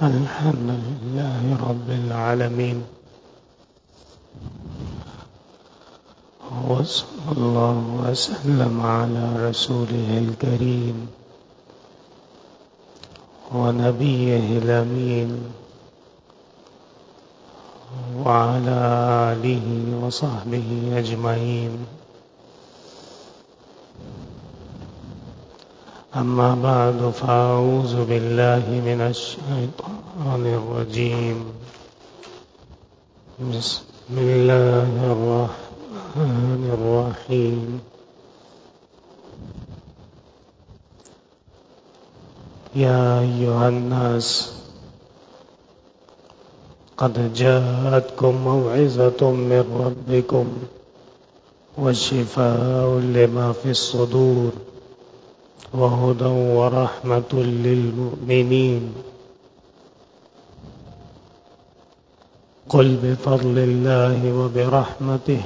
الحمد لله رب العالمين، وصلى الله وسلم على رسوله الكريم ونبيه الأمين وعلى آله وصحبه أجمعين. أما بعد، فأعوذ بالله من الشيطان الرجيم. بسم الله الرحمن الرحيم. يا أيها الناس قد جاءتكم موعظة من ربكم وشفاء لما في الصدور وهدى ورحمة للمؤمنين. قل بفضل الله وبرحمته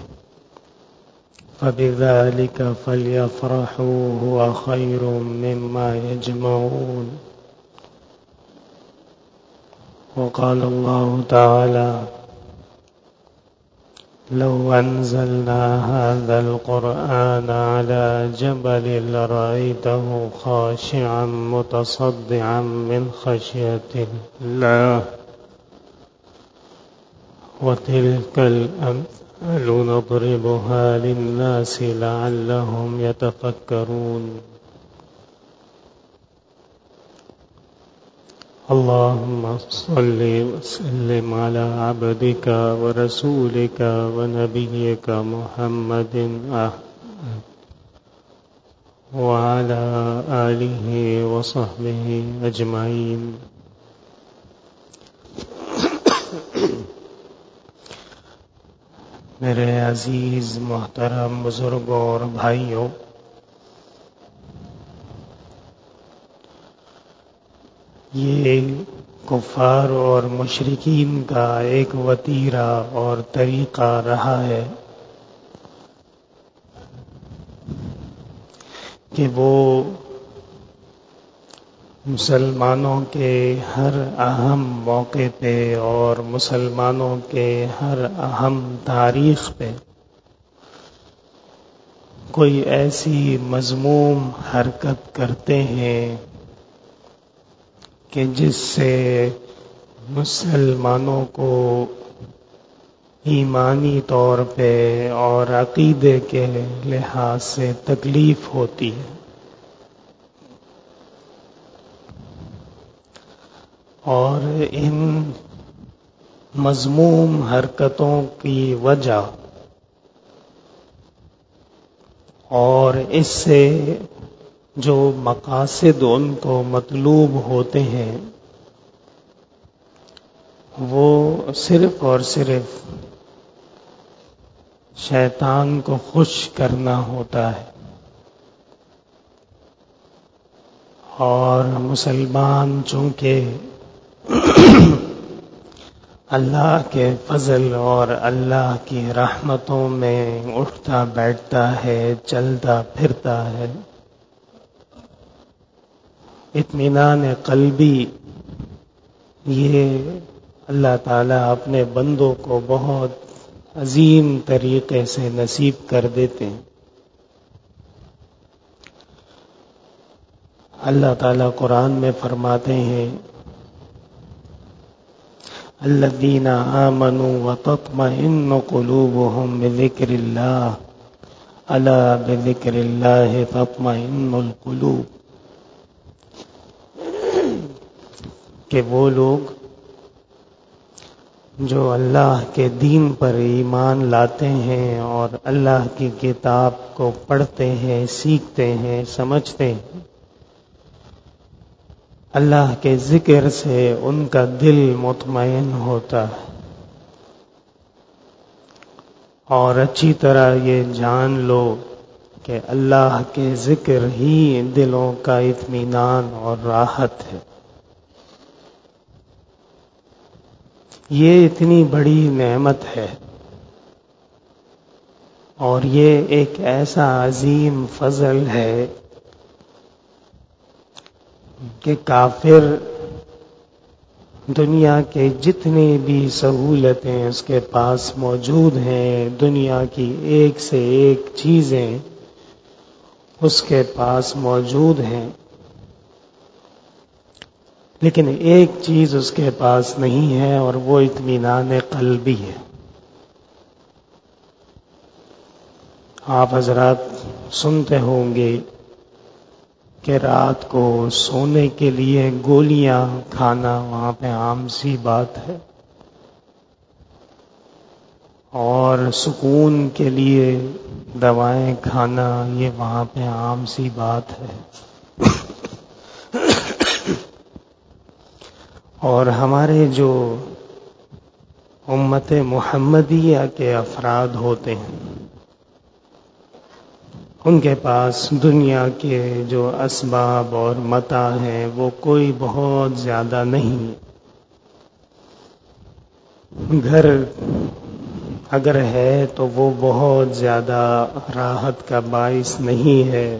فبذلك فليفرحوا هو خير مما يجمعون. وقال الله تعالى: لو أنزلنا هذا القرآن على جبل لرأيته خاشعا متصدعا من خشية الله. وتلك الأمثال نضربها للناس لعلهم يتفكرون. اللهم صل وسلم على عبدك ورسولك ونبيك محمد وعلى آله وصحبه أجمعين. میرے عزیز محترم بزرگوں اور بھائیوں، یہ کفار اور مشرکین کا ایک وتیرہ اور طریقہ رہا ہے کہ وہ مسلمانوں کے ہر اہم موقع پہ اور مسلمانوں کے ہر اہم تاریخ پہ کوئی ایسی مذموم حرکت کرتے ہیں کہ جس سے مسلمانوں کو ایمانی طور پہ اور عقیدے کے لحاظ سے تکلیف ہوتی ہے، اور ان مذموم حرکتوں کی وجہ اور اس سے جو مقاصد ان کو مطلوب ہوتے ہیں وہ صرف اور صرف شیطان کو خوش کرنا ہوتا ہے، اور مسلمان چونکہ اللہ کے فضل اور اللہ کی رحمتوں میں اٹھتا بیٹھتا ہے، چلتا پھرتا ہے، اطمینان قلبی یہ اللہ تعالیٰ اپنے بندوں کو بہت عظیم طریقے سے نصیب کر دیتے ہیں۔ اللہ تعالیٰ قرآن میں فرماتے ہیں: الذین آمنوا وتطمئن قلوبهم بذکر اللہ الا بذکر اللہ تطمئن القلوب، کہ وہ لوگ جو اللہ کے دین پر ایمان لاتے ہیں اور اللہ کی کتاب کو پڑھتے ہیں، سیکھتے ہیں، سمجھتے ہیں، اللہ کے ذکر سے ان کا دل مطمئن ہوتا ہے، اور اچھی طرح یہ جان لو کہ اللہ کے ذکر ہی دلوں کا اطمینان اور راحت ہے۔ یہ اتنی بڑی نعمت ہے اور یہ ایک ایسا عظیم فضل ہے کہ کافر دنیا کے جتنی بھی سہولتیں اس کے پاس موجود ہیں، دنیا کی ایک سے ایک چیزیں اس کے پاس موجود ہیں، لیکن ایک چیز اس کے پاس نہیں ہے اور وہ اطمینان قلبی ہے۔ آپ حضرات سنتے ہوں گے کہ رات کو سونے کے لیے گولیاں کھانا وہاں پہ عام سی بات ہے، اور سکون کے لیے دوائیں کھانا یہ وہاں پہ عام سی بات ہے۔ اور ہمارے جو امت محمدیہ کے افراد ہوتے ہیں ان کے پاس دنیا کے جو اسباب اور متاع ہیں وہ کوئی بہت زیادہ نہیں ہے۔ گھر اگر ہے تو وہ بہت زیادہ راحت کا باعث نہیں ہے،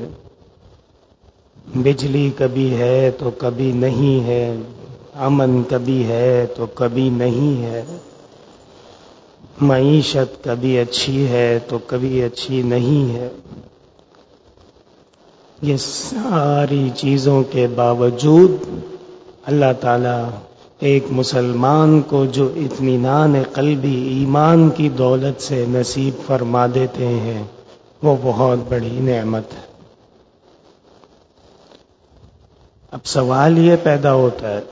بجلی کبھی ہے تو کبھی نہیں ہے، امن کبھی ہے تو کبھی نہیں ہے، معیشت کبھی اچھی ہے تو کبھی اچھی نہیں ہے۔ یہ ساری چیزوں کے باوجود اللہ تعالیٰ ایک مسلمان کو جو اطمینان قلبی ایمان کی دولت سے نصیب فرما دیتے ہیں وہ بہت بڑی نعمت ہے۔ اب سوال یہ پیدا ہوتا ہے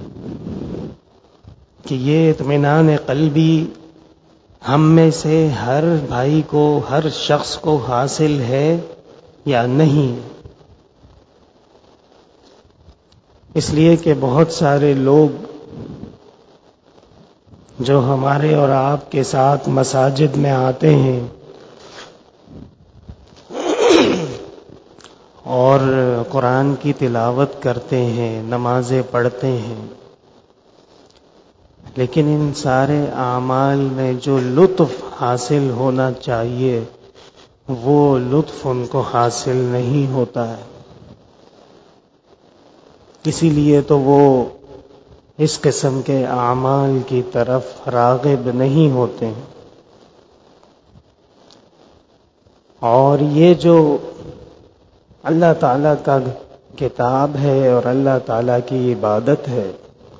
کہ یہ اطمینان قلبی ہم میں سے ہر بھائی کو، ہر شخص کو حاصل ہے یا نہیں؟ اس لیے کہ بہت سارے لوگ جو ہمارے اور آپ کے ساتھ مساجد میں آتے ہیں اور قرآن کی تلاوت کرتے ہیں، نمازیں پڑھتے ہیں، لیکن ان سارے اعمال میں جو لطف حاصل ہونا چاہیے وہ لطف ان کو حاصل نہیں ہوتا ہے۔ اسی لیے تو وہ اس قسم کے اعمال کی طرف راغب نہیں ہوتے۔ اور یہ جو اللہ تعالیٰ کا کتاب ہے اور اللہ تعالیٰ کی عبادت ہے،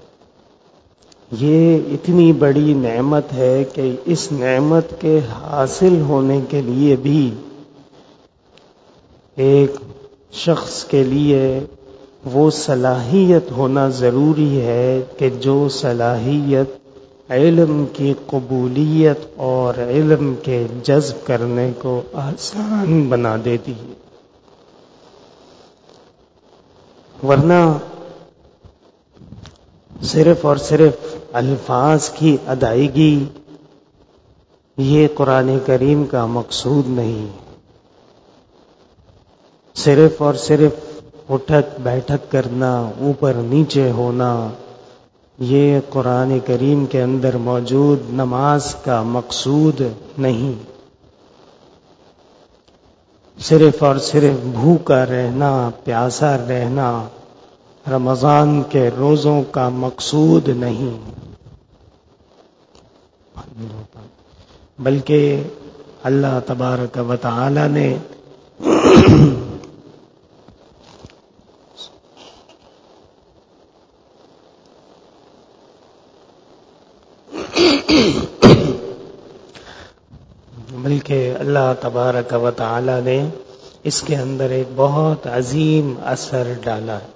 یہ اتنی بڑی نعمت ہے کہ اس نعمت کے حاصل ہونے کے لیے بھی ایک شخص کے لیے وہ صلاحیت ہونا ضروری ہے کہ جو صلاحیت علم کی قبولیت اور علم کے جذب کرنے کو آسان بنا دیتی ہے۔ ورنہ صرف اور صرف الفاظ کی ادائیگی یہ قرآن کریم کا مقصود نہیں، صرف اور صرف اٹھک بیٹھک کرنا، اوپر نیچے ہونا، یہ قرآن کریم کے اندر موجود نماز کا مقصود نہیں۔ صرف اور صرف بھوکا رہنا، پیاسا رہنا رمضان کے روزوں کا مقصود نہیں، بلکہ اللہ تبارک و تعالی نے اللہ تبارک و تعالی نے اس کے اندر ایک بہت عظیم اثر ڈالا ہے۔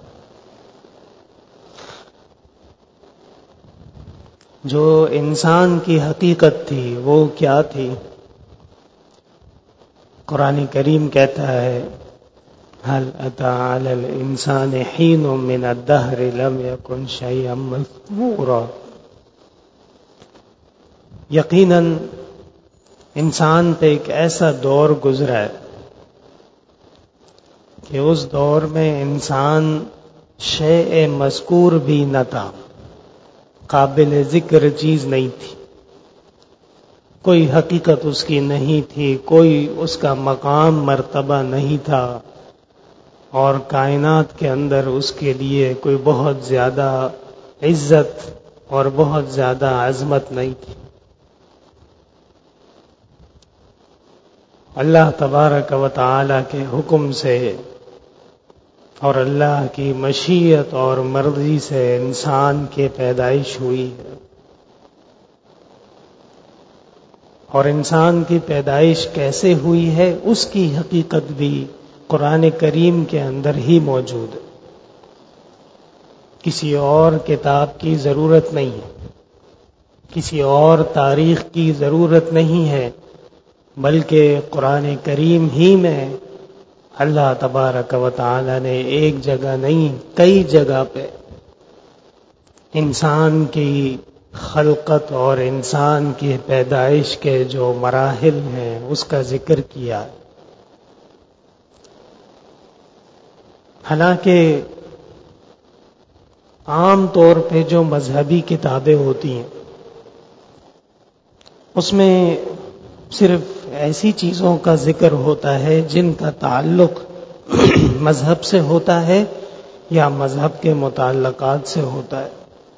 جو انسان کی حقیقت تھی وہ کیا تھی؟ قرآن کریم کہتا ہے هل أتى على الإنسان حين من الدهر لم يكن شيئا مذكورا۔ یقیناً انسان پہ ایک ایسا دور گزرا ہے کہ اس دور میں انسان شیء مذکور بھی نہ تھا، قابل ذکر چیز نہیں تھی، کوئی حقیقت اس کی نہیں تھی، کوئی اس کا مقام مرتبہ نہیں تھا، اور کائنات کے اندر اس کے لیے کوئی بہت زیادہ عزت اور بہت زیادہ عظمت نہیں تھی. اللہ تبارک و تعالی کے حکم سے اور اللہ کی مشیت اور مرضی سے انسان کی پیدائش ہوئی ہے. اور انسان کی پیدائش کیسے ہوئی ہے اس کی حقیقت بھی قرآن کریم کے اندر ہی موجود ہے. کسی اور کتاب کی ضرورت نہیں ہے، کسی اور تاریخ کی ضرورت نہیں ہے، بلکہ قرآن کریم ہی میں اللہ تبارک و تعالی نے ایک جگہ نہیں کئی جگہ پہ انسان کی خلقت اور انسان کی پیدائش کے جو مراحل ہیں اس کا ذکر کیا. حالانکہ عام طور پہ جو مذہبی کتابیں ہوتی ہیں اس میں صرف ایسی چیزوں کا ذکر ہوتا ہے جن کا تعلق مذہب سے ہوتا ہے یا مذہب کے متعلقات سے ہوتا ہے.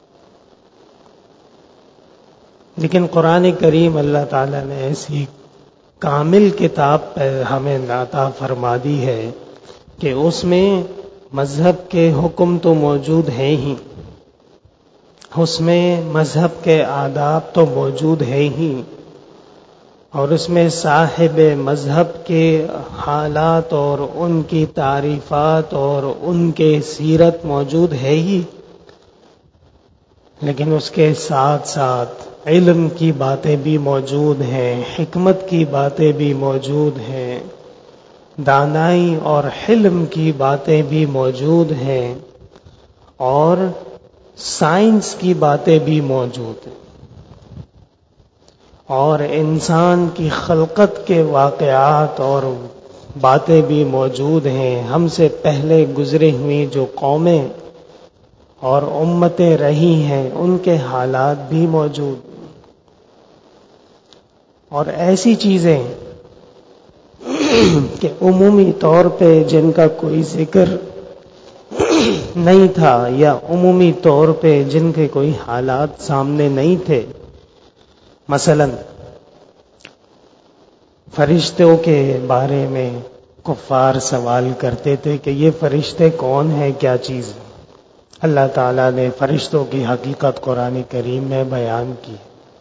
لیکن قرآن کریم اللہ تعالیٰ نے ایسی کامل کتاب پہ ہمیں عطا فرما دی ہے کہ اس میں مذہب کے حکم تو موجود ہیں ہی، اس میں مذہب کے آداب تو موجود ہیں ہی، اور اس میں صاحب مذہب کے حالات اور ان کی تعریفات اور ان کے سیرت موجود ہے ہی، لیکن اس کے ساتھ ساتھ علم کی باتیں بھی موجود ہیں، حکمت کی باتیں بھی موجود ہیں، دانائی اور حلم کی باتیں بھی موجود ہیں، اور سائنس کی باتیں بھی موجود ہیں، اور انسان کی خلقت کے واقعات اور باتیں بھی موجود ہیں. ہم سے پہلے گزری ہوئی جو قومیں اور امتیں رہی ہیں ان کے حالات بھی موجود ہیں. اور ایسی چیزیں کہ عمومی طور پہ جن کا کوئی ذکر نہیں تھا یا عمومی طور پہ جن کے کوئی حالات سامنے نہیں تھے. مثلا فرشتوں کے بارے میں کفار سوال کرتے تھے کہ یہ فرشتے کون ہیں، کیا چیز ہے. اللہ تعالیٰ نے فرشتوں کی حقیقت قرآن کریم میں بیان کی.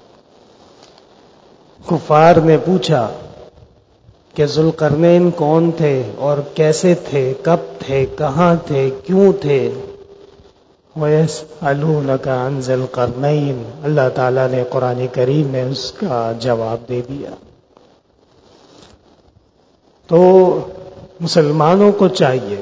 کفار نے پوچھا کہ ذوالقرنین کون تھے اور کیسے تھے، کب تھے، کہاں تھے، کیوں تھے. وَيَسْأَلُونَكَ عَنْ ذِي الْقَرْنَيْنِ، اللہ تعالیٰ نے قرآن کریم میں اس کا جواب دے دیا. تو مسلمانوں کو چاہیے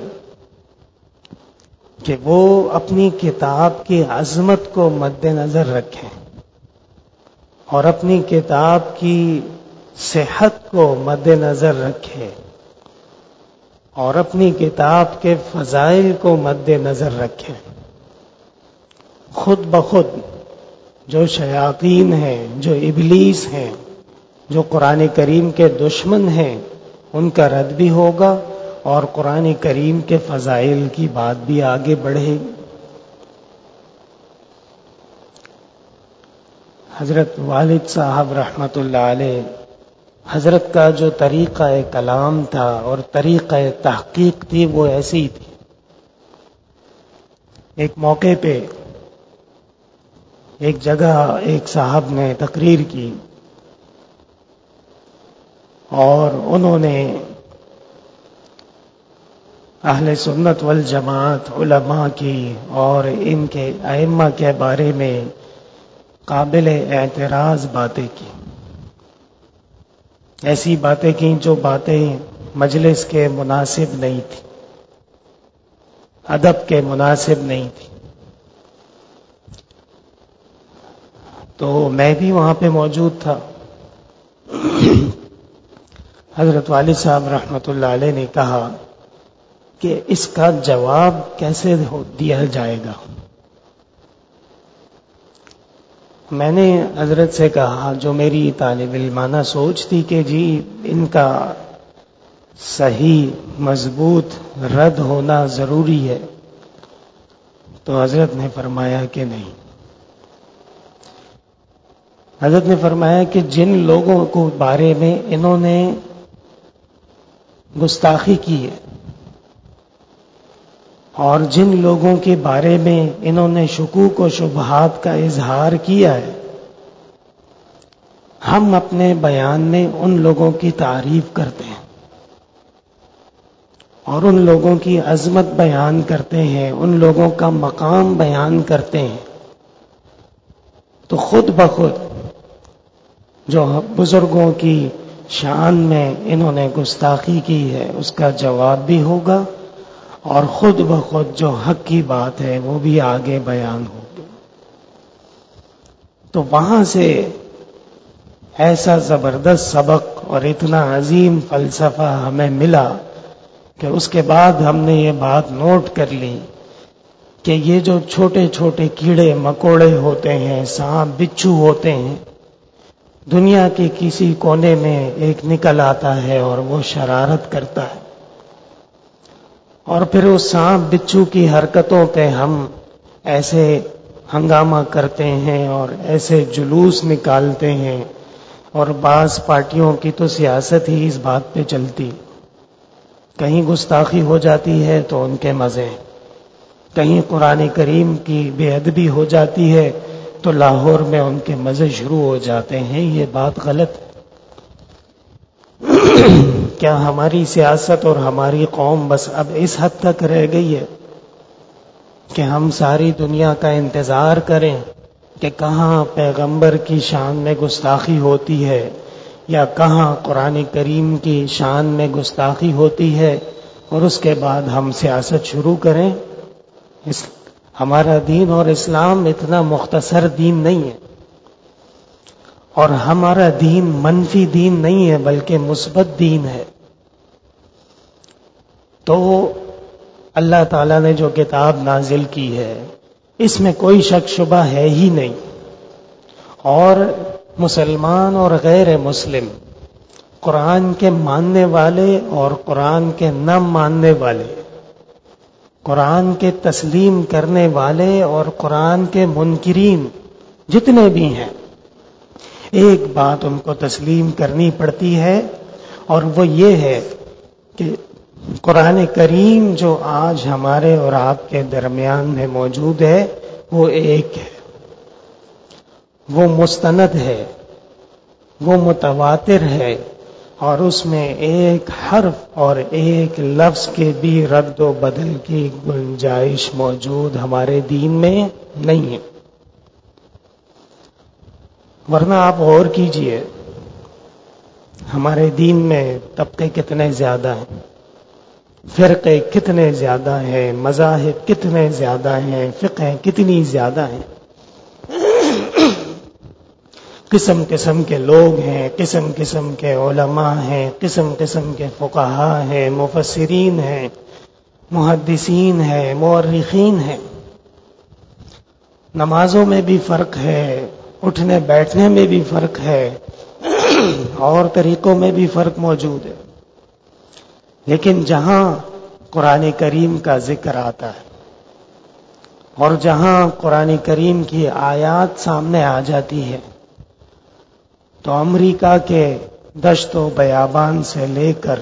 کہ وہ اپنی کتاب کی عظمت کو مد نظر رکھیں اور اپنی کتاب کی صحت کو مد نظر رکھیں اور اپنی کتاب کے فضائل کو مد نظر رکھیں. خود بخود جو شیاطین ہیں، جو ابلیس ہیں، جو قرآن کریم کے دشمن ہیں، ان کا رد بھی ہوگا اور قرآن کریم کے فضائل کی بات بھی آگے بڑھے گی. حضرت والد صاحب رحمت اللہ علیہ، حضرت کا جو طریقہ کلام تھا اور طریقہ تحقیق تھی وہ ایسی تھی. ایک موقع پہ ایک جگہ ایک صاحب نے تقریر کی اور انہوں نے اہل سنت والجماعت علماء کی اور ان کے ائمہ کے بارے میں قابل اعتراض باتیں کی. ایسی باتیں کی جو باتیں مجلس کے مناسب نہیں تھی، ادب کے مناسب نہیں تھی. تو میں بھی وہاں پہ موجود تھا. حضرت والد صاحب رحمت اللہ علیہ نے کہا کہ اس کا جواب کیسے دیا جائے گا. میں نے حضرت سے کہا، جو میری طالب علمانہ سوچ تھی کہ جی ان کا صحیح مضبوط رد ہونا ضروری ہے، تو حضرت نے فرمایا کہ نہیں، حضرت نے فرمایا کہ جن لوگوں کو بارے میں انہوں نے گستاخی کی ہے اور جن لوگوں کے بارے میں انہوں نے شکوک و شبہات کا اظہار کیا ہے، ہم اپنے بیان میں ان لوگوں کی تعریف کرتے ہیں اور ان لوگوں کی عظمت بیان کرتے ہیں، ان لوگوں کا مقام بیان کرتے ہیں، تو خود بخود جو بزرگوں کی شان میں انہوں نے گستاخی کی ہے اس کا جواب بھی ہوگا، اور خود بخود جو حق کی بات ہے وہ بھی آگے بیان ہوگی۔ تو وہاں سے ایسا زبردست سبق اور اتنا عظیم فلسفہ ہمیں ملا کہ اس کے بعد ہم نے یہ بات نوٹ کر لی کہ یہ جو چھوٹے چھوٹے کیڑے مکوڑے ہوتے ہیں، سانپ بچھو ہوتے ہیں، دنیا کے کسی کونے میں ایک نکل آتا ہے اور وہ شرارت کرتا ہے، اور پھر اس سانپ بچھو کی حرکتوں پہ ہم ایسے ہنگامہ کرتے ہیں اور ایسے جلوس نکالتے ہیں، اور بعض پارٹیوں کی تو سیاست ہی اس بات پہ چلتی، کہیں گستاخی ہو جاتی ہے تو ان کے مزے، کہیں قرآن کریم کی بے ادبی ہو جاتی ہے تو لاہور میں ان کے مزے شروع ہو جاتے ہیں۔ یہ بات غلط ہے۔ کیا ہماری سیاست اور ہماری قوم بس اب اس حد تک رہ گئی ہے کہ ہم ساری دنیا کا انتظار کریں کہ کہاں پیغمبر کی شان میں گستاخی ہوتی ہے یا کہاں قرآن کریم کی شان میں گستاخی ہوتی ہے اور اس کے بعد ہم سیاست شروع کریں؟ ہمارا دین اور اسلام اتنا مختصر دین نہیں ہے، اور ہمارا دین منفی دین نہیں ہے بلکہ مثبت دین ہے۔ تو اللہ تعالیٰ نے جو کتاب نازل کی ہے اس میں کوئی شک شبہ ہے ہی نہیں، اور مسلمان اور غیر مسلم، قرآن کے ماننے والے اور قرآن کے نہ ماننے والے، قرآن کے تسلیم کرنے والے اور قرآن کے منکرین جتنے بھی ہیں، ایک بات ان کو تسلیم کرنی پڑتی ہے، اور وہ یہ ہے کہ قرآن کریم جو آج ہمارے اور آپ کے درمیان میں موجود ہے وہ ایک ہے، وہ مستند ہے، وہ متواتر ہے، اور اس میں ایک حرف اور ایک لفظ کے بھی رد و بدل کی گنجائش موجود ہمارے دین میں نہیں ہے۔ ورنہ آپ غور کیجئے، ہمارے دین میں طبقے کتنے زیادہ ہیں، فرقے کتنے زیادہ ہیں، مذاہب کتنے زیادہ ہیں، فقہ کتنی زیادہ ہیں، قسم قسم کے لوگ ہیں، قسم قسم کے علماء ہیں، قسم قسم کے فقہاء ہیں، مفسرین ہیں، محدثین ہیں، مورخین ہیں۔ نمازوں میں بھی فرق ہے، اٹھنے بیٹھنے میں بھی فرق ہے، اور طریقوں میں بھی فرق موجود ہے، لیکن جہاں قرآن کریم کا ذکر آتا ہے اور جہاں قرآن کریم کی آیات سامنے آ جاتی ہے تو امریکہ کے دشت و بیابان سے لے کر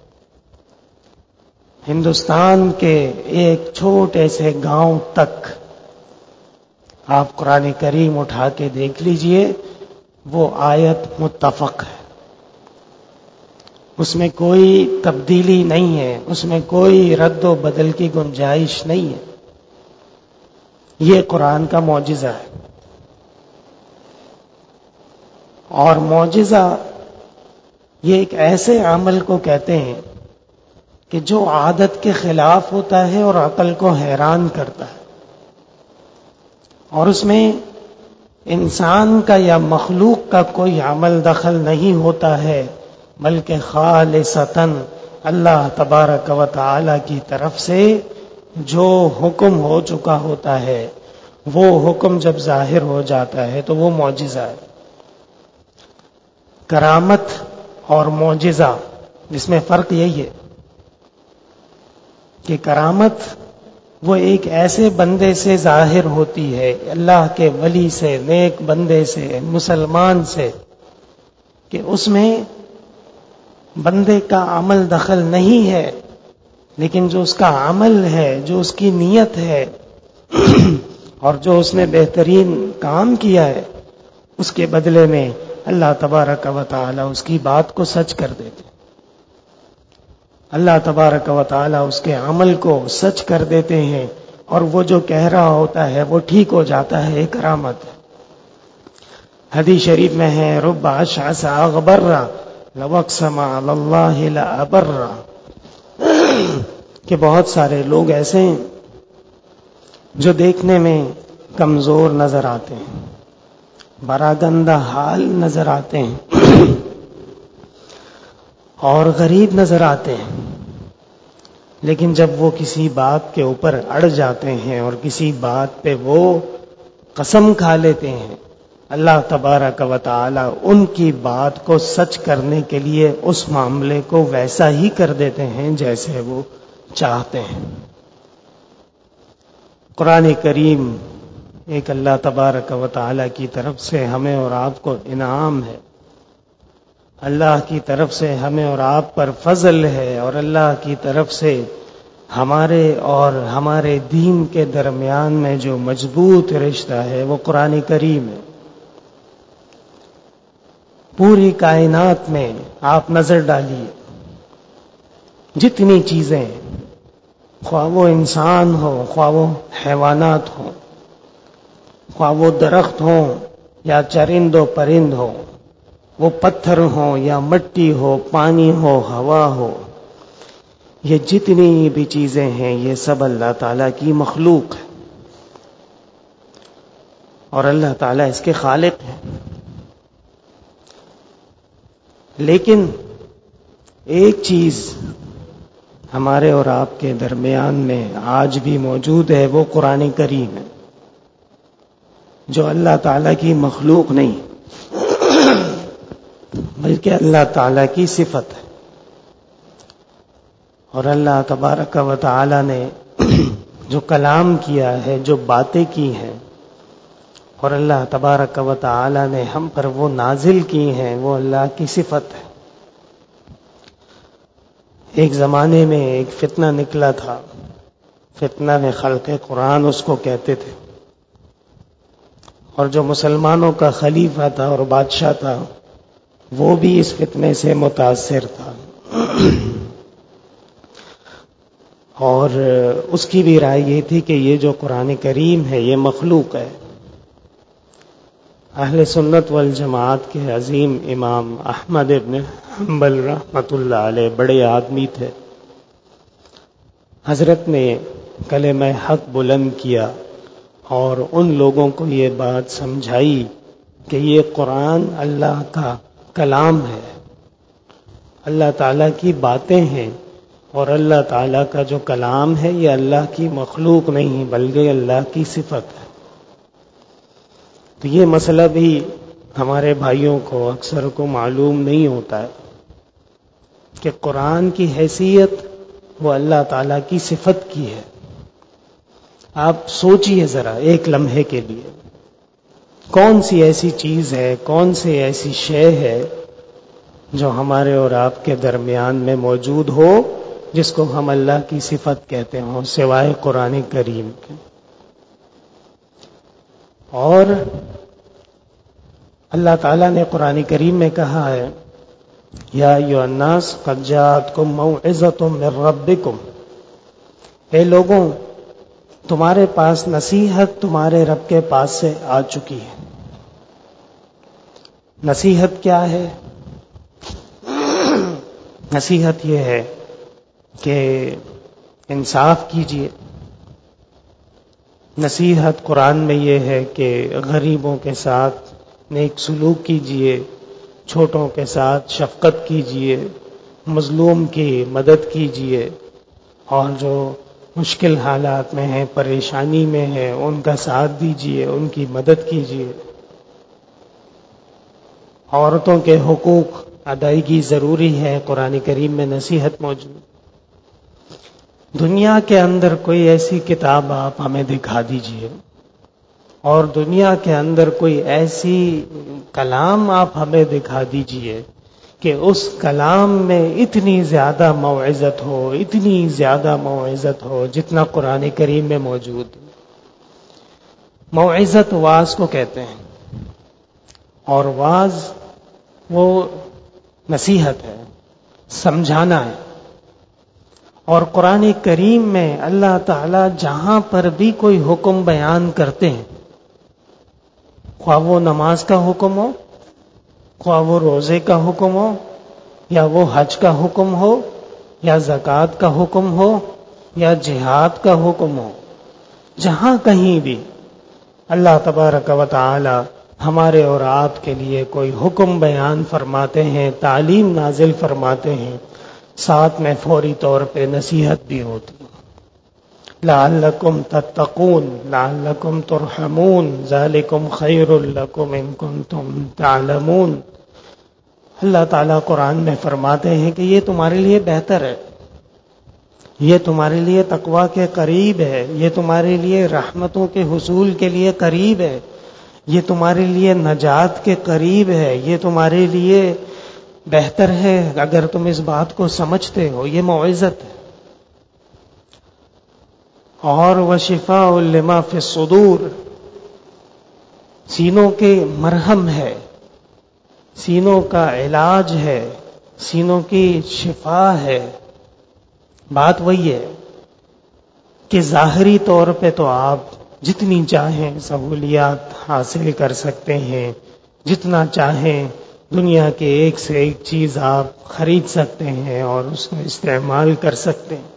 ہندوستان کے ایک چھوٹے سے گاؤں تک آپ قرآن کریم اٹھا کے دیکھ لیجئے، وہ آیت متفق ہے، اس میں کوئی تبدیلی نہیں ہے، اس میں کوئی رد و بدل کی گنجائش نہیں ہے۔ یہ قرآن کا معجزہ ہے، اور معجزہ یہ ایک ایسے عمل کو کہتے ہیں کہ جو عادت کے خلاف ہوتا ہے اور عقل کو حیران کرتا ہے، اور اس میں انسان کا یا مخلوق کا کوئی عمل دخل نہیں ہوتا ہے، بلکہ خالصتاً اللہ تبارک و تعالی کی طرف سے جو حکم ہو چکا ہوتا ہے وہ حکم جب ظاہر ہو جاتا ہے تو وہ معجزہ ہے۔ کرامت اور معجزہ، اس میں فرق یہی ہے کہ کرامت وہ ایک ایسے بندے سے ظاہر ہوتی ہے، اللہ کے ولی سے، نیک بندے سے، مسلمان سے، کہ اس میں بندے کا عمل دخل نہیں ہے، لیکن جو اس کا عمل ہے، جو اس کی نیت ہے اور جو اس نے بہترین کام کیا ہے، اس کے بدلے میں اللہ تبارک و تعالی اس کی بات کو سچ کر دیتے، اللہ تبارک و تعالی اس کے عمل کو سچ کر دیتے ہیں، اور وہ جو کہہ رہا ہوتا ہے وہ ٹھیک ہو جاتا ہے۔ ایک کرامت ہے، حدیث شریف میں ہے، رب اشعث اغبر لو اقسم علی اللہ لابر، کہ بہت سارے لوگ ایسے ہیں جو دیکھنے میں کمزور نظر آتے ہیں، براگندہ حال نظر آتے ہیں اور غریب نظر آتے ہیں، لیکن جب وہ کسی بات کے اوپر اڑ جاتے ہیں اور کسی بات پہ وہ قسم کھا لیتے ہیں، اللہ تبارک و تعالی ان کی بات کو سچ کرنے کے لیے اس معاملے کو ویسا ہی کر دیتے ہیں جیسے وہ چاہتے ہیں۔ قرآن کریم ایک اللہ تبارک و تعالی کی طرف سے ہمیں اور آپ کو انعام ہے، اللہ کی طرف سے ہمیں اور آپ پر فضل ہے، اور اللہ کی طرف سے ہمارے اور ہمارے دین کے درمیان میں جو مضبوط رشتہ ہے وہ قرآن کریم ہے۔ پوری کائنات میں آپ نظر ڈالیے، جتنی چیزیں، خواہ وہ انسان ہو، خواہ وہ حیوانات ہوں، خواہ وہ درخت ہوں یا چرند و پرند ہو، وہ پتھر ہوں یا مٹی ہو، پانی ہو، ہوا ہو، یہ جتنی بھی چیزیں ہیں یہ سب اللہ تعالیٰ کی مخلوق ہے، اور اللہ تعالیٰ اس کے خالق ہیں۔ لیکن ایک چیز ہمارے اور آپ کے درمیان میں آج بھی موجود ہے، وہ قرآن کریم ہے، جو اللہ تعالیٰ کی مخلوق نہیں بلکہ اللہ تعالیٰ کی صفت ہے، اور اللہ تبارک و تعالیٰ نے جو کلام کیا ہے، جو باتیں کی ہیں، اور اللہ تبارک و تعالیٰ نے ہم پر وہ نازل کی ہیں، وہ اللہ کی صفت ہے۔ ایک زمانے میں ایک فتنہ نکلا تھا، فتنہ میں خلق قرآن اس کو کہتے تھے، اور جو مسلمانوں کا خلیفہ تھا اور بادشاہ تھا وہ بھی اس فتنے سے متاثر تھا، اور اس کی بھی رائے یہ تھی کہ یہ جو قرآن کریم ہے یہ مخلوق ہے۔ اہل سنت والجماعت کے عظیم امام احمد ابن حنبل رحمۃ اللہ علیہ بڑے آدمی تھے، حضرت نے کلمہ حق بلند کیا اور ان لوگوں کو یہ بات سمجھائی کہ یہ قرآن اللہ کا کلام ہے، اللہ تعالیٰ کی باتیں ہیں، اور اللہ تعالیٰ کا جو کلام ہے یہ اللہ کی مخلوق نہیں بلکہ اللہ کی صفت ہے۔ تو یہ مسئلہ بھی ہمارے بھائیوں کو اکثر کو معلوم نہیں ہوتا ہے کہ قرآن کی حیثیت وہ اللہ تعالیٰ کی صفت کی ہے۔ آپ سوچئے ذرا ایک لمحے کے لیے، کون سی ایسی چیز ہے، کون سی ایسی شے ہے جو ہمارے اور آپ کے درمیان میں موجود ہو جس کو ہم اللہ کی صفت کہتے ہوں سوائے قرآن کریم کے؟ اور اللہ تعالیٰ نے قرآن کریم میں کہا ہے، یا ایھا الناس قد جاءتکم موعظۃ من ربکم، اے لوگوں تمہارے پاس نصیحت تمہارے رب کے پاس سے آ چکی ہے۔ نصیحت کیا ہے؟ نصیحت یہ ہے کہ انصاف کیجیے، نصیحت قرآن میں یہ ہے کہ غریبوں کے ساتھ نیک سلوک کیجیے، چھوٹوں کے ساتھ شفقت کیجیے، مظلوم کی مدد کیجیے، اور جو مشکل حالات میں ہیں، پریشانی میں ہیں، ان کا ساتھ دیجیے، ان کی مدد کیجیے۔ عورتوں کے حقوق ادائیگی ضروری ہے، قرآن کریم میں نصیحت موجود۔ دنیا کے اندر کوئی ایسی کتاب آپ ہمیں دکھا دیجئے، اور دنیا کے اندر کوئی ایسی کلام آپ ہمیں دکھا دیجئے کہ اس کلام میں اتنی زیادہ موعظت ہو، اتنی زیادہ موعظت ہو جتنا قرآن کریم میں موجود ہے۔ موعظت واعظ کو کہتے ہیں، اور واعظ وہ نصیحت ہے، سمجھانا ہے۔ اور قرآن کریم میں اللہ تعالی جہاں پر بھی کوئی حکم بیان کرتے ہیں، خواہ وہ نماز کا حکم ہو، خواہ وہ روزے کا حکم ہو، یا وہ حج کا حکم ہو، یا زکوٰۃ کا حکم ہو، یا جہاد کا حکم ہو، جہاں کہیں بھی اللہ تبارک و تعالی ہمارے اور آپ کے لیے کوئی حکم بیان فرماتے ہیں، تعلیم نازل فرماتے ہیں، ساتھ میں فوری طور پہ نصیحت بھی ہوتی ہے۔ لعلکم تتقون لعلکم ترحمون ذالکم خیر لکم ان کنتم تعلمون۔ اللہ تعالیٰ قرآن میں فرماتے ہیں کہ یہ تمہارے لیے بہتر ہے، یہ تمہارے لیے تقویٰ کے قریب ہے، یہ تمہارے لیے رحمتوں کے حصول کے لیے قریب ہے، یہ تمہارے لیے نجات کے قریب ہے، یہ تمہارے لیے بہتر ہے اگر تم اس بات کو سمجھتے ہو۔ یہ موعظت ہے۔ اور وشفاء لما فی الصدور، سینوں کے مرہم ہے، سینوں کا علاج ہے، سینوں کی شفا ہے۔ بات وہی ہے کہ ظاہری طور پہ تو آپ جتنی چاہیں سہولیات حاصل کر سکتے ہیں، جتنا چاہیں دنیا کے ایک سے ایک چیز آپ خرید سکتے ہیں اور اس کو استعمال کر سکتے ہیں،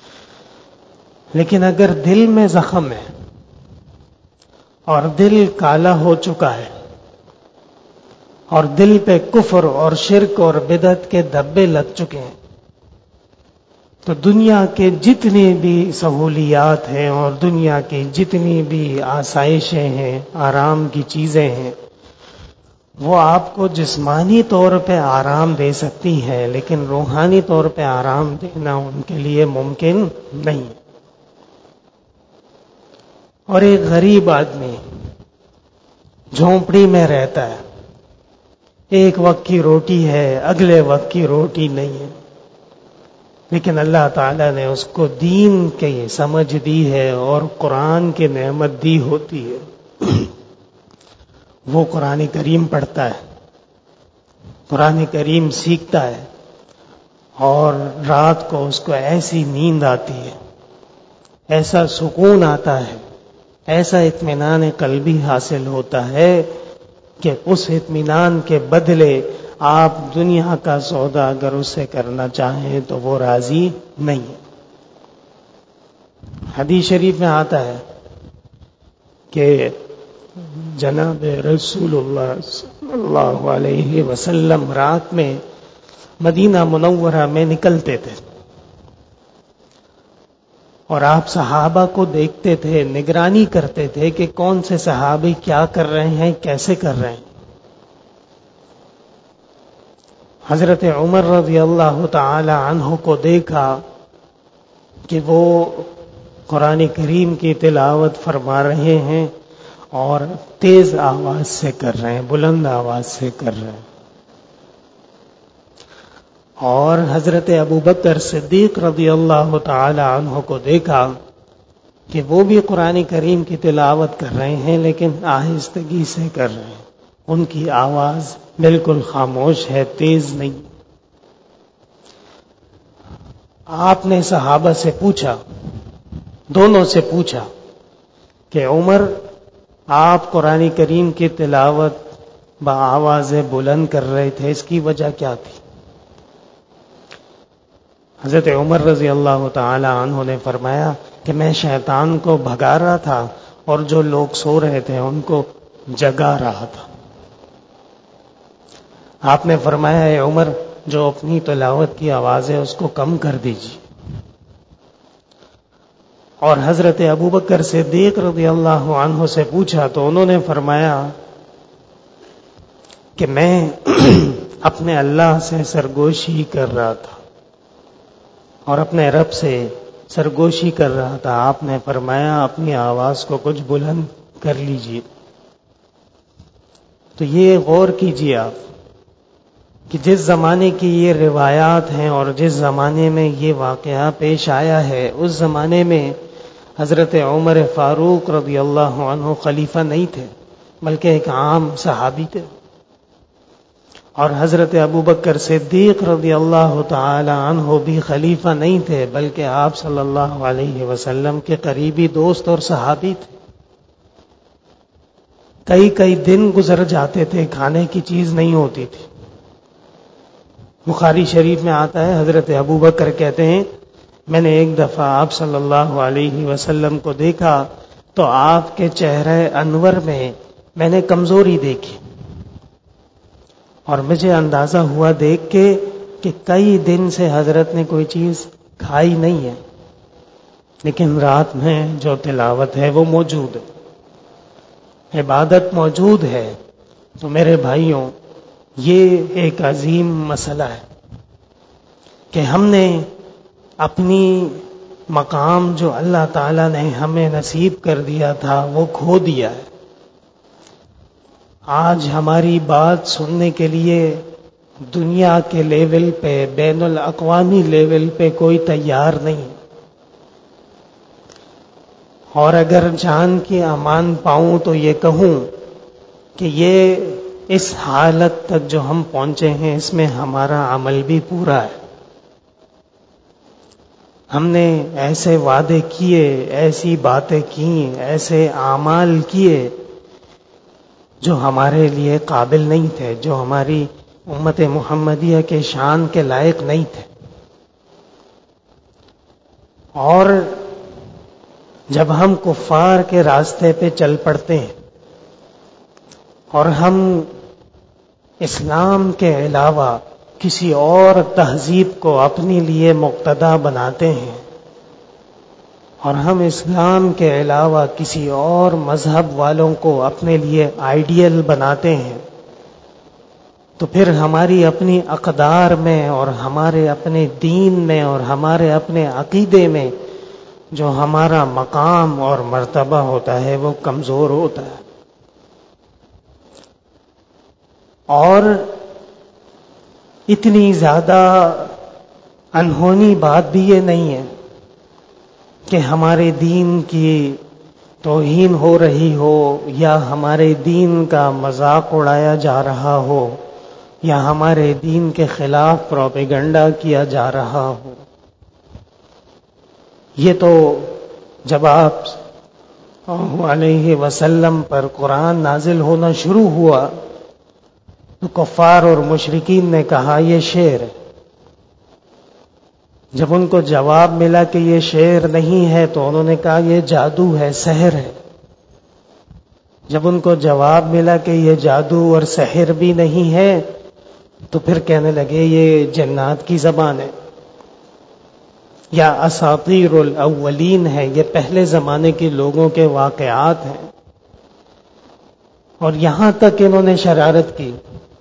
لیکن اگر دل میں زخم ہے اور دل کالا ہو چکا ہے اور دل پہ کفر اور شرک اور بدعت کے دھبے لگ چکے ہیں، تو دنیا کے جتنی بھی سہولیات ہیں اور دنیا کی جتنی بھی آسائشیں ہیں، آرام کی چیزیں ہیں، وہ آپ کو جسمانی طور پہ آرام دے سکتی ہیں، لیکن روحانی طور پہ آرام دینا ان کے لیے ممکن نہیں ہے۔ اور ایک غریب آدمی جھونپڑی میں رہتا ہے، ایک وقت کی روٹی ہے، اگلے وقت کی روٹی نہیں ہے، لیکن اللہ تعالیٰ نے اس کو دین کی سمجھ دی ہے اور قرآن کی نعمت دی ہوتی ہے۔ وہ قرآن کریم پڑھتا ہے، قرآن کریم سیکھتا ہے، اور رات کو اس کو ایسی نیند آتی ہے، ایسا سکون آتا ہے، ایسا اطمینان قلبی حاصل ہوتا ہے کہ اس اطمینان کے بدلے آپ دنیا کا سودا اگر اس سے کرنا چاہیں تو وہ راضی نہیں ہے۔ حدیث شریف میں آتا ہے کہ جناب رسول اللہ صلی اللہ علیہ وسلم رات میں مدینہ منورہ میں نکلتے تھے، اور آپ صحابہ کو دیکھتے تھے، نگرانی کرتے تھے کہ کون سے صحابی کیا کر رہے ہیں، کیسے کر رہے ہیں۔ حضرت عمر رضی اللہ تعالی عنہ کو دیکھا کہ وہ قرآن کریم کی تلاوت فرما رہے ہیں اور تیز آواز سے کر رہے ہیں، بلند آواز سے کر رہے ہیں۔ اور حضرت ابوبکر صدیق رضی اللہ تعالی عنہ کو دیکھا کہ وہ بھی قرآن کریم کی تلاوت کر رہے ہیں، لیکن آہستگی سے کر رہے ہیں، ان کی آواز بالکل خاموش ہے، تیز نہیں۔ آپ نے صحابہ سے پوچھا، دونوں سے پوچھا کہ عمر، آپ قرآن کریم کی تلاوت بآواز بلند کر رہے تھے، اس کی وجہ کیا تھی؟ حضرت عمر رضی اللہ تعالی عنہ نے فرمایا کہ میں شیطان کو بھگا رہا تھا اور جو لوگ سو رہے تھے ان کو جگا رہا تھا۔ آپ نے فرمایا اے عمر، جو اپنی تلاوت کی آواز ہے اس کو کم کر دیجیے۔ اور حضرت ابوبکر صدیق رضی اللہ عنہ سے پوچھا تو انہوں نے فرمایا کہ میں اپنے اللہ سے سرگوشی کر رہا تھا اور اپنے رب سے سرگوشی کر رہا تھا. آپ نے فرمایا اپنی آواز کو کچھ بلند کر لیجئے. تو یہ غور کیجئے آپ کہ جس زمانے کی یہ روایات ہیں اور جس زمانے میں یہ واقعہ پیش آیا ہے، اس زمانے میں حضرت عمر فاروق رضی اللہ عنہ خلیفہ نہیں تھے بلکہ ایک عام صحابی تھے، اور حضرت ابوبکر صدیق رضی اللہ تعالی عنہ بھی خلیفہ نہیں تھے بلکہ آپ صلی اللہ علیہ وسلم کے قریبی دوست اور صحابی تھے. کئی دن گزر جاتے تھے، کھانے کی چیز نہیں ہوتی تھی. بخاری شریف میں آتا ہے حضرت ابوبکر کہتے ہیں میں نے ایک دفعہ آپ صلی اللہ علیہ وسلم کو دیکھا تو آپ کے چہرے انور میں نے کمزوری دیکھی، اور مجھے اندازہ ہوا دیکھ کے کہ کئی دن سے حضرت نے کوئی چیز کھائی نہیں ہے، لیکن رات میں جو تلاوت ہے وہ موجود ہے، عبادت موجود ہے. تو میرے بھائیوں، یہ ایک عظیم مسئلہ ہے کہ ہم نے اپنی مقام جو اللہ تعالیٰ نے ہمیں نصیب کر دیا تھا وہ کھو دیا ہے. آج ہماری بات سننے کے لیے دنیا کے لیول پہ، بین الاقوامی لیول پہ کوئی تیار نہیں، اور اگر جان کی امان پاؤں تو یہ کہوں کہ یہ اس حالت تک جو ہم پہنچے ہیں اس میں ہمارا عمل بھی پورا ہے. ہم نے ایسے وعدے کیے، ایسی باتیں کی، ایسے اعمال کیے جو ہمارے لیے قابل نہیں تھے، جو ہماری امت محمدیہ کے شان کے لائق نہیں تھے. اور جب ہم کفار کے راستے پہ چل پڑتے ہیں اور ہم اسلام کے علاوہ کسی اور تہذیب کو اپنے لیے مقتدا بناتے ہیں، اور ہم اسلام کے علاوہ کسی اور مذہب والوں کو اپنے لیے آئیڈیل بناتے ہیں، تو پھر ہماری اپنی اقدار میں اور ہمارے اپنے دین میں اور ہمارے اپنے عقیدے میں جو ہمارا مقام اور مرتبہ ہوتا ہے وہ کمزور ہوتا ہے. اور اتنی زیادہ انہونی بات بھی یہ نہیں ہے کہ ہمارے دین کی توہین ہو رہی ہو، یا ہمارے دین کا مذاق اڑایا جا رہا ہو، یا ہمارے دین کے خلاف پروپیگنڈا کیا جا رہا ہو. یہ تو جب آپ صلی اللہ علیہ وسلم پر قرآن نازل ہونا شروع ہوا تو کفار اور مشرکین نے کہا یہ شعر ہے. جب ان کو جواب ملا کہ یہ شعر نہیں ہے تو انہوں نے کہا یہ جادو ہے، سحر ہے. جب ان کو جواب ملا کہ یہ جادو اور سحر بھی نہیں ہے تو پھر کہنے لگے یہ جنات کی زبان ہے یا اساطیر الاولین ہے، یہ پہلے زمانے کے لوگوں کے واقعات ہیں. اور یہاں تک انہوں نے شرارت کی،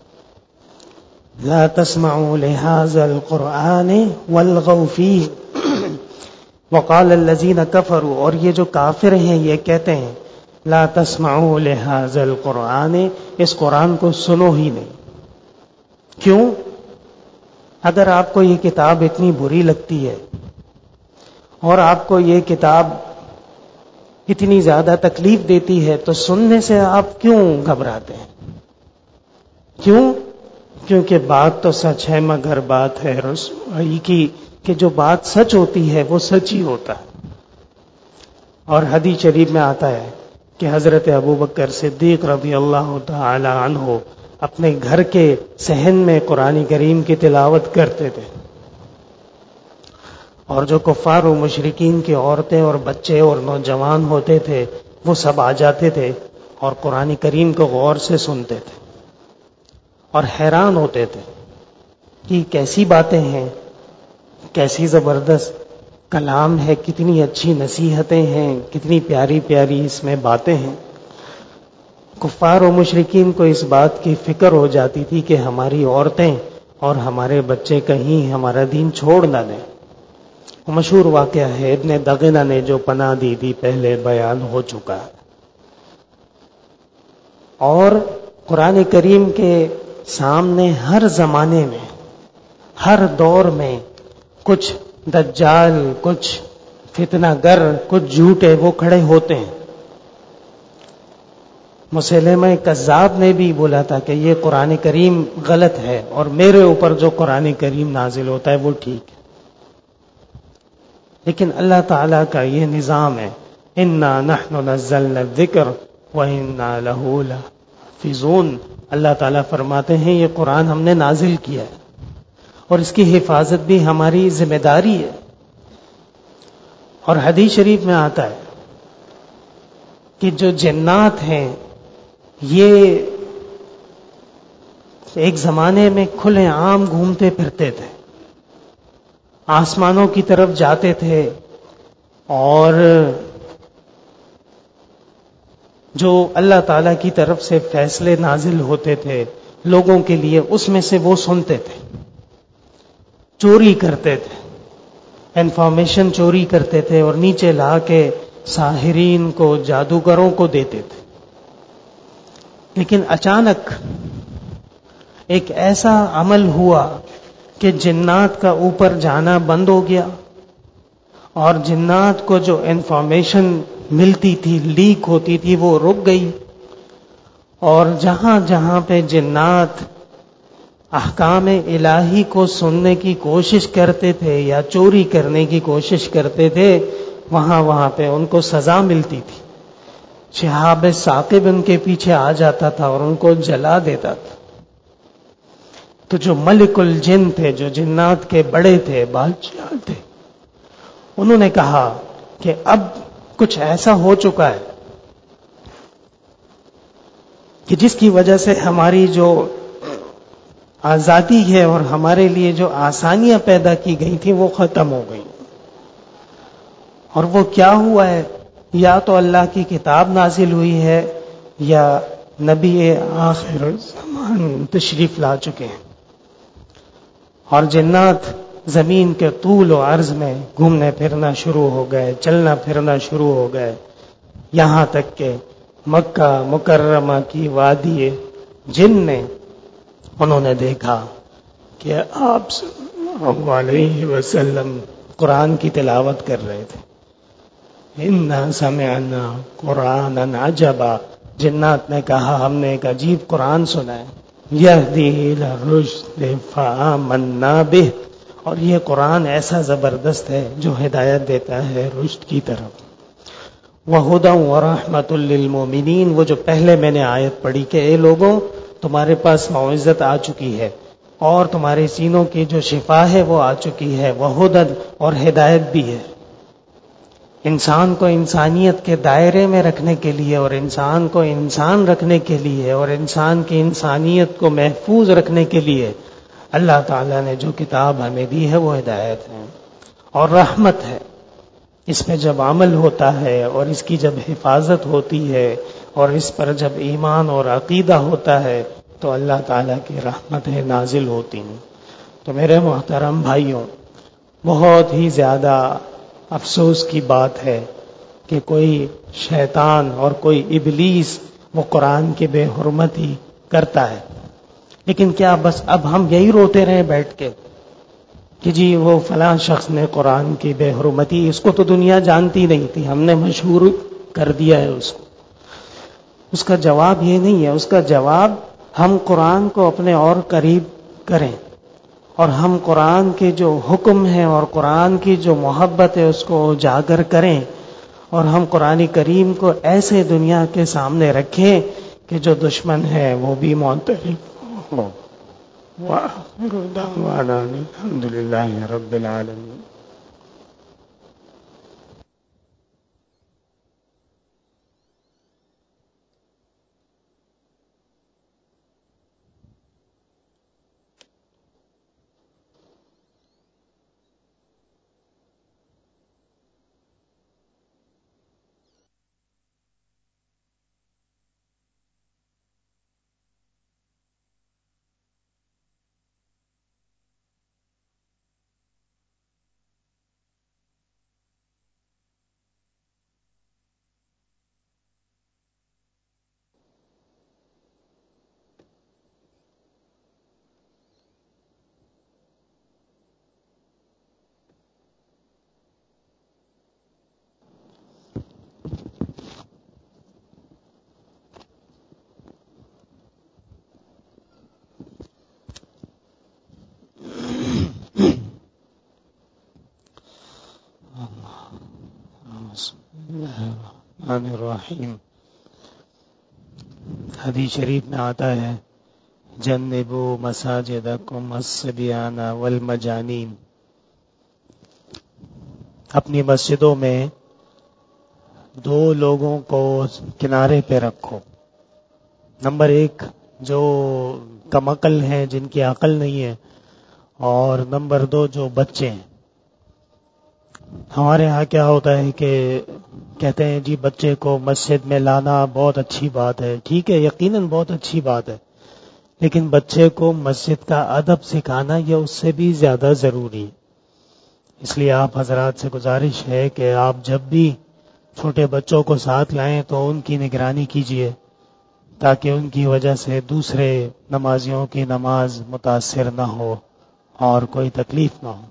لا تسمعوا لهذا القرآن والغوا فيه وقال الذين كفروا، اور یہ جو کافر ہیں یہ کہتے ہیں لا تسمعوا لهذا القرآن، اس قرآن کو سنو ہی نہیں. کیوں؟ اگر آپ کو یہ کتاب اتنی بری لگتی ہے اور آپ کو یہ کتاب اتنی زیادہ تکلیف دیتی ہے تو سننے سے آپ کیوں گھبراتے ہیں؟ کیوں؟ کیونکہ بات تو سچ ہے، مگر بات ہے رسوائی کی کہ جو بات سچ ہوتی ہے وہ سچ ہی ہوتا ہے. اور حدیث شریف میں آتا ہے کہ حضرت ابوبکر صدیق رضی اللہ تعالی عنہ اپنے گھر کے صحن میں قرآن کریم کی تلاوت کرتے تھے، اور جو کفار و مشرکین کی عورتیں اور بچے اور نوجوان ہوتے تھے وہ سب آ جاتے تھے اور قرآن کریم کو غور سے سنتے تھے اور حیران ہوتے تھے کہ کیسی باتیں ہیں، کیسی زبردست کلام ہے، کتنی اچھی نصیحتیں ہیں، کتنی پیاری پیاری اس میں باتیں ہیں. کفار و مشرکین کو اس بات کی فکر ہو جاتی تھی کہ ہماری عورتیں اور ہمارے بچے کہیں ہمارا دین چھوڑ نہ دیں. وہ مشہور واقعہ ہے، ابن دغنہ نے جو پناہ دی تھی پہلے بیان ہو چکا ہے۔ اور قرآن کریم کے سامنے ہر زمانے میں، ہر دور میں کچھ دجال، کچھ فتنہ گر، کچھ جھوٹے وہ کھڑے ہوتے ہیں۔ مسیلمہ کذاب نے بھی بولا تھا کہ یہ قرآن کریم غلط ہے اور میرے اوپر جو قرآن کریم نازل ہوتا ہے وہ ٹھیک ہے۔ لیکن اللہ تعالیٰ کا یہ نظام ہے، اِنَّا نَحْنُ نَزَّلْنَا الذِّكْرَ وَإِنَّا لَهُ لَحَافِظُونَ۔ اللہ تعالیٰ فرماتے ہیں یہ قرآن ہم نے نازل کیا ہے اور اس کی حفاظت بھی ہماری ذمہ داری ہے۔ اور حدیث شریف میں آتا ہے کہ جو جنات ہیں یہ ایک زمانے میں کھلے عام گھومتے پھرتے تھے، آسمانوں کی طرف جاتے تھے، اور جو اللہ تعالیٰ کی طرف سے فیصلے نازل ہوتے تھے لوگوں کے لیے اس میں سے وہ سنتے تھے، چوری کرتے تھے، انفارمیشن چوری کرتے تھے اور نیچے لا کے ساحرین کو، جادوگروں کو دیتے تھے۔ لیکن اچانک ایک ایسا عمل ہوا کہ جنات کا اوپر جانا بند ہو گیا، اور جنات کو جو انفارمیشن ملتی تھی، لیک ہوتی تھی، وہ رک گئی۔ اور جہاں جہاں پہ جنات احکام الہی کو سننے کی کوشش کرتے تھے یا چوری کرنے کی کوشش کرتے تھے، وہاں پہ ان کو سزا ملتی تھی۔ شہاب ثاقب ان کے پیچھے آ جاتا تھا اور ان کو جلا دیتا تھا۔ تو جو ملک الجن تھے، جو جنات کے بڑے تھے، بادشاہ تھے، انہوں نے کہا کہ اب کچھ ایسا ہو چکا ہے کہ جس کی وجہ سے ہماری جو آزادی ہے اور ہمارے لیے جو آسانیاں پیدا کی گئی تھیں وہ ختم ہو گئی۔ اور وہ کیا ہوا ہے؟ یا تو اللہ کی کتاب نازل ہوئی ہے یا نبی آخر زمان تشریف لا چکے ہیں، اور جنات زمین کے طول و عرض میں گھومنے پھرنا شروع ہو گئے، چلنا پھرنا شروع ہو گئے، یہاں تک کہ مکہ مکرمہ کی وادی جن میں انہوں نے دیکھا کہ آپ صلی اللہ علیہ وسلم قرآن کی تلاوت کر رہے تھے۔ اِنَّا سَمِعْنَا قُرْآنًا عَجَبًا، جنات نے کہا ہم نے ایک عجیب قرآن سنا ہے، یہدی الی الرشد فآمنا بہ، اور یہ قرآن ایسا زبردست ہے جو ہدایت دیتا ہے رشد کی طرف۔ وَہُدًى وَرَحْمَةٌ لِّلْمُؤْمِنِينَ، وہ جو پہلے میں نے آیت پڑھی کہ اے لوگوں تمہارے پاس موعظت آ چکی ہے اور تمہارے سینوں کی جو شفا ہے وہ آ چکی ہے، وَہُدًى، اور ہدایت بھی ہے، انسان کو انسانیت کے دائرے میں رکھنے کے لیے اور انسان کو انسان رکھنے کے لیے اور انسان کی انسانیت کو محفوظ رکھنے کے لیے اللہ تعالیٰ نے جو کتاب ہمیں دی ہے وہ ہدایت ہے اور رحمت ہے۔ اس پہ جب عمل ہوتا ہے اور اس کی جب حفاظت ہوتی ہے اور اس پر جب ایمان اور عقیدہ ہوتا ہے تو اللہ تعالیٰ کی رحمتیں نازل ہوتی ہیں۔ تو میرے محترم بھائیوں، بہت ہی زیادہ افسوس کی بات ہے کہ کوئی شیطان اور کوئی ابلیس وہ قرآن کی بے حرمتی کرتا ہے، لیکن کیا بس اب ہم یہی روتے رہے بیٹھ کے کہ جی وہ فلاں شخص نے قرآن کی بے حرمتی، اس کو تو دنیا جانتی نہیں تھی، ہم نے مشہور کر دیا ہے اس کو؟ اس کا جواب یہ نہیں ہے، اس کا جواب ہم قرآن کو اپنے اور قریب کریں اور ہم قرآن کے جو حکم ہے اور قرآن کی جو محبت ہے اس کو اجاگر کریں، اور ہم قرآن کریم کو ایسے دنیا کے سامنے رکھیں کہ جو دشمن ہے وہ بھی معترف ہو۔ وآخر دعوانا الحمد للہ رب العالمین۔ الرحمن الرحیم. حدیث شریف میں آتا ہے جنبوا مساجدکم الصبیان والمجانین. اپنی مسجدوں میں دو لوگوں کو کنارے پہ رکھو. نمبر ایک جو کم عقل ہیں، جن کی عقل نہیں ہے، اور نمبر دو جو بچے ہیں. ہمارے ہاں کیا ہوتا ہے کہ کہتے ہیں جی بچے کو مسجد میں لانا بہت اچھی بات ہے. ٹھیک ہے، یقیناً بہت اچھی بات ہے، لیکن بچے کو مسجد کا ادب سکھانا یہ اس سے بھی زیادہ ضروری ہے. اس لیے آپ حضرات سے گزارش ہے کہ آپ جب بھی چھوٹے بچوں کو ساتھ لائیں تو ان کی نگرانی کیجیے، تاکہ ان کی وجہ سے دوسرے نمازیوں کی نماز متاثر نہ ہو اور کوئی تکلیف نہ ہو.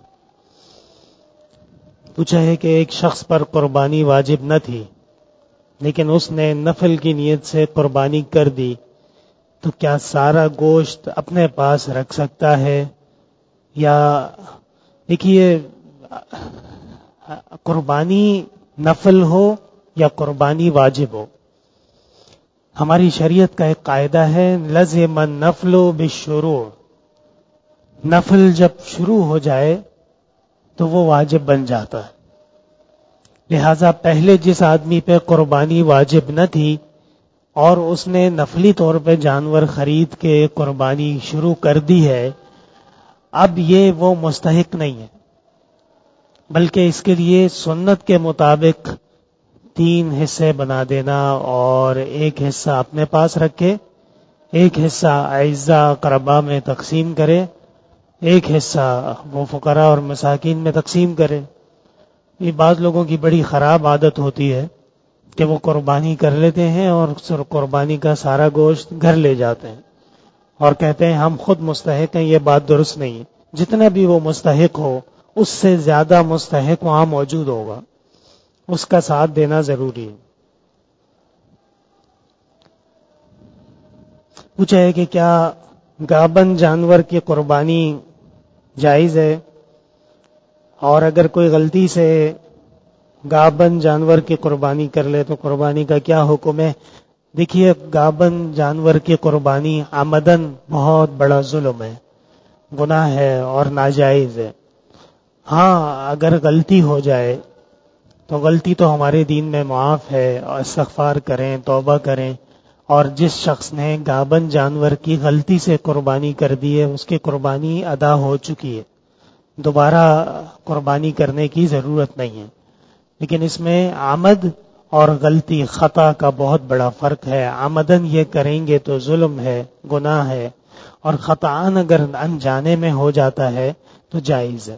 پوچھا ہے کہ ایک شخص پر قربانی واجب نہ تھی لیکن اس نے نفل کی نیت سے قربانی کر دی، تو کیا سارا گوشت اپنے پاس رکھ سکتا ہے؟ یا دیکھیے، قربانی نفل ہو یا قربانی واجب ہو، ہماری شریعت کا ایک قاعدہ ہے لزم النفل بالشروع. نفل جب شروع ہو جائے تو وہ واجب بن جاتا ہے. لہذا پہلے جس آدمی پہ قربانی واجب نہ تھی اور اس نے نفلی طور پہ جانور خرید کے قربانی شروع کر دی ہے، اب یہ وہ مستحق نہیں ہے، بلکہ اس کے لیے سنت کے مطابق 3 حصے بنا دینا اور ایک حصہ اپنے پاس رکھے، ایک حصہ اعزاء اقرباء میں تقسیم کرے، ایک حصہ وہ فقراء اور مساکین میں تقسیم کرے. یہ بعض لوگوں کی بڑی خراب عادت ہوتی ہے کہ وہ قربانی کر لیتے ہیں اور قربانی کا سارا گوشت گھر لے جاتے ہیں اور کہتے ہیں ہم خود مستحق ہیں. یہ بات درست نہیں ہے. جتنا بھی وہ مستحق ہو اس سے زیادہ مستحق وہاں موجود ہوگا، اس کا ساتھ دینا ضروری ہے. پوچھا ہے کہ کیا گابن جانور کی قربانی جائز ہے، اور اگر کوئی غلطی سے گابن جانور کی قربانی کر لے تو قربانی کا کیا حکم ہے؟ دیکھیے، گابن جانور کی قربانی عمدن بہت بڑا ظلم ہے، گناہ ہے اور ناجائز ہے. ہاں، اگر غلطی ہو جائے تو غلطی تو ہمارے دین میں معاف ہے، اور استغفار کریں، توبہ کریں. اور جس شخص نے گابن جانور کی غلطی سے قربانی کر دی ہے اس کی قربانی ادا ہو چکی ہے، دوبارہ قربانی کرنے کی ضرورت نہیں ہے. لیکن اس میں عمد اور غلطی، خطا کا بہت بڑا فرق ہے. عمدن یہ کریں گے تو ظلم ہے، گناہ ہے، اور خطاً اگر انجانے میں ہو جاتا ہے تو جائز ہے.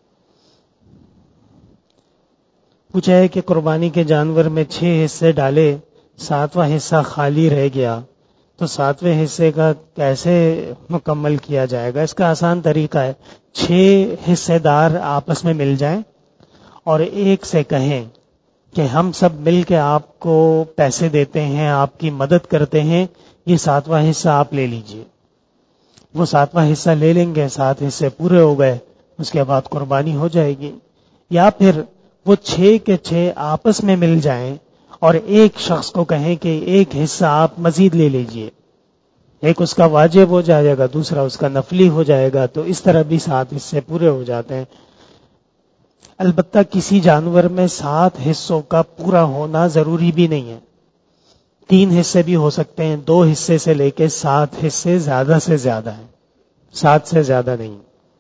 پوچھا ہے کہ قربانی کے جانور میں 6 حصے ڈالے، 7واں حصہ خالی رہ گیا تو 7ویں حصے کا کیسے مکمل کیا جائے گا؟ اس کا آسان طریقہ ہے، 6 حصے دار آپس میں مل جائیں اور ایک سے کہیں کہ ہم سب مل کے آپ کو پیسے دیتے ہیں، آپ کی مدد کرتے ہیں، یہ 7واں حصہ آپ لے لیجئے. وہ 7واں حصہ لے لیں گے، 7 حصے پورے ہو گئے، اس کے بعد قربانی ہو جائے گی. یا پھر وہ 6 کے 6 آپس میں مل جائیں اور ایک شخص کو کہیں کہ ایک حصہ آپ مزید لے لیجئے، ایک اس کا واجب ہو جائے گا، دوسرا اس کا نفلی ہو جائے گا، تو اس طرح بھی 7 حصے پورے ہو جاتے ہیں. البتہ کسی جانور میں 7 حصوں کا پورا ہونا ضروری بھی نہیں ہے، 3 حصے بھی ہو سکتے ہیں. 2 حصے سے لے کے 7 حصے زیادہ سے زیادہ ہیں، 7 سے زیادہ نہیں.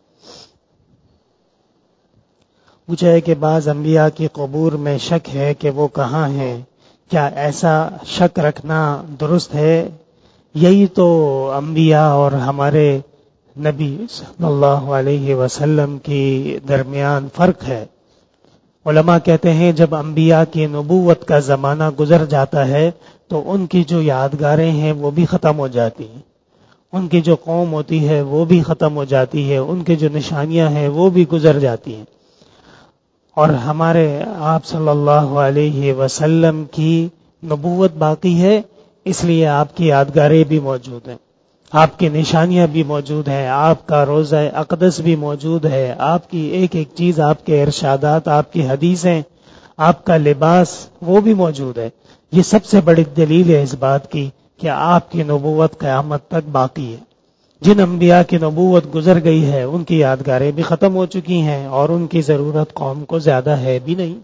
پوچھا ہے کہ بعض انبیاء کی قبور میں شک ہے کہ وہ کہاں ہیں، کیا ایسا شک رکھنا درست ہے؟ یہی تو انبیاء اور ہمارے نبی صلی اللہ علیہ وسلم کی درمیان فرق ہے. علماء کہتے ہیں جب انبیاء کی نبوت کا زمانہ گزر جاتا ہے تو ان کی جو یادگاریں ہیں وہ بھی ختم ہو جاتی ہیں، ان کی جو قوم ہوتی ہے وہ بھی ختم ہو جاتی ہے، ان کی جو نشانیاں ہیں وہ بھی گزر جاتی ہیں. اور ہمارے آپ صلی اللہ علیہ وسلم کی نبوت باقی ہے، اس لیے آپ کی یادگاریں بھی موجود ہیں، آپ کی نشانیاں بھی موجود ہیں، آپ کا روضہ اقدس بھی موجود ہے، آپ کی ایک ایک چیز، آپ کے ارشادات، آپ کی حدیثیں، آپ کا لباس وہ بھی موجود ہے. یہ سب سے بڑی دلیل ہے اس بات کی کہ آپ کی نبوت قیامت تک باقی ہے. جن انبیاء کی نبوت گزر گئی ہے ان کی یادگاریں بھی ختم ہو چکی ہیں اور ان کی ضرورت قوم کو زیادہ ہے بھی نہیں.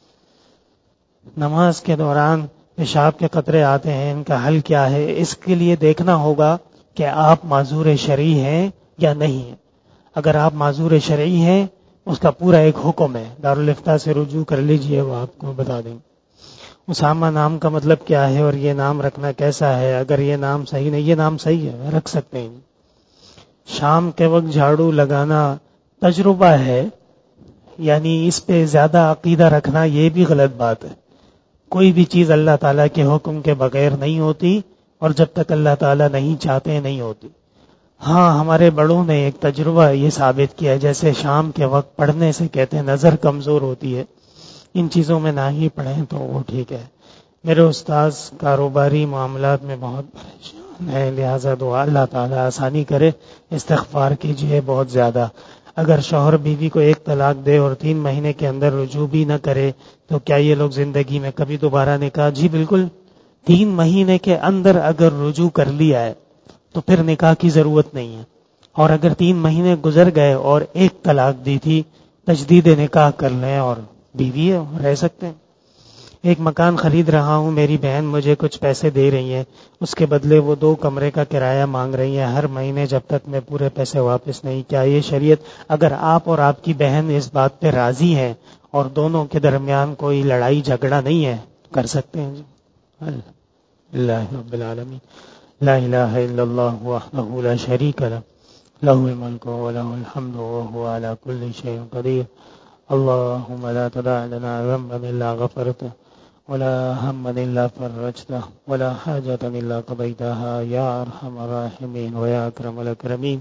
نماز کے دوران پیشاب کے قطرے آتے ہیں، ان کا حل کیا ہے؟ اس کے لیے دیکھنا ہوگا کہ آپ معذور شرعی ہیں یا نہیں ہیں. اگر آپ معذور شرعی ہیں اس کا پورا ایک حکم ہے، دارالافتاء سے رجوع کر لیجئے، وہ آپ کو بتا دیں. اسامہ نام کا مطلب کیا ہے اور یہ نام رکھنا کیسا ہے؟ اگر یہ نام صحیح نہیں، یہ نام صحیح ہے، رکھ سکتے ہیں. شام کے وقت جھاڑو لگانا تجربہ ہے، یعنی اس پہ زیادہ عقیدہ رکھنا یہ بھی غلط بات ہے. کوئی بھی چیز اللہ تعالیٰ کے حکم کے بغیر نہیں ہوتی اور جب تک اللہ تعالیٰ نہیں چاہتے نہیں ہوتی. ہاں، ہمارے بڑوں نے ایک تجربہ یہ ثابت کیا، جیسے شام کے وقت پڑھنے سے کہتے ہیں نظر کمزور ہوتی ہے، ان چیزوں میں نہ ہی پڑھیں تو وہ ٹھیک ہے. میرے استاذ کاروباری معاملات میں بہت پریشان ہے، لہذا دعا اللہ تعالیٰ آسانی کرے. استغفار کیجیے بہت زیادہ. اگر شوہر بیوی کو ایک طلاق دے اور 3 مہینے کے اندر رجوع بھی نہ کرے تو کیا یہ لوگ زندگی میں کبھی دوبارہ نکاح؟ جی بالکل. 3 مہینے کے اندر اگر رجوع کر لیا ہے تو پھر نکاح کی ضرورت نہیں ہے. اور اگر 3 مہینے گزر گئے اور ایک طلاق دی تھی، تجدید نکاح کر لیں اور بیوی ہے، رہ سکتے ہیں. ایک مکان خرید رہا ہوں، میری بہن مجھے کچھ پیسے دے رہی ہیں، اس کے بدلے وہ 2 کمرے کا کرایہ مانگ رہی ہیں ہر مہینے جب تک میں پورے پیسے واپس نہیں. کیا یہ شریعت؟ اگر آپ اور آپ کی بہن اس بات پہ راضی ہیں اور دونوں کے درمیان کوئی لڑائی جھگڑا نہیں ہے تو کر سکتے ہیں. اللہ رب العالمین. لا الہ الا اللہ وحدہ لا شریک لہ لہ الملک ولہ الحمد وهو على كل شيء قدیر. اللهم لا تدع لنا ذنبا الا غفرته ولا هما الا فرجته ولا حاجة الا قضيتها یا ارحم الراحمین ویا اکرم الاکرمین.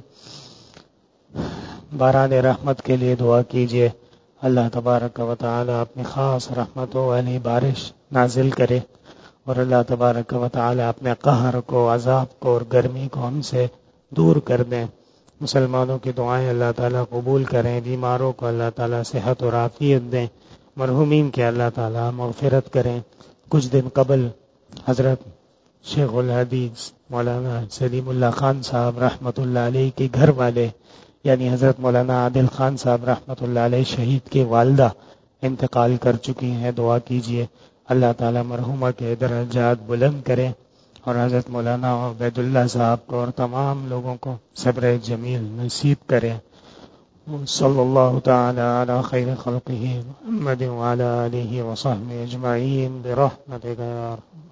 باران رحمت کے لیے دعا کیجیے، اللہ تبارک و تعالی اپنی خاص رحمتوں والی بارش نازل کرے اور اللہ تبارک و تعالی اپنے قہر کو، عذاب کو اور گرمی کو ہم سے دور کر دیں. مسلمانوں کی دعائیں اللہ تعالیٰ قبول کریں، بیماروں کو اللہ تعالیٰ صحت اور عافیت دیں، مرحومین کے اللہ تعالیٰ مغفرت کریں. کچھ دن قبل حضرت شیخ الحدیث مولانا سلیم اللہ خان صاحب رحمۃ اللہ علیہ کے گھر والے، یعنی حضرت مولانا عادل خان صاحب رحمۃ اللہ علیہ شہید کے والدہ انتقال کر چکی ہیں. دعا کیجیے اللہ تعالیٰ مرحومہ کے درجات بلند کریں اور حضرت مولانا عبید اللہ صاحب کو اور تمام لوگوں کو صبر جمیل نصیب کریں. صلی اللہ تعالی علی خیر خلقہ محمد وعلی آلہ وصحبہ اجمعین برحمتک یا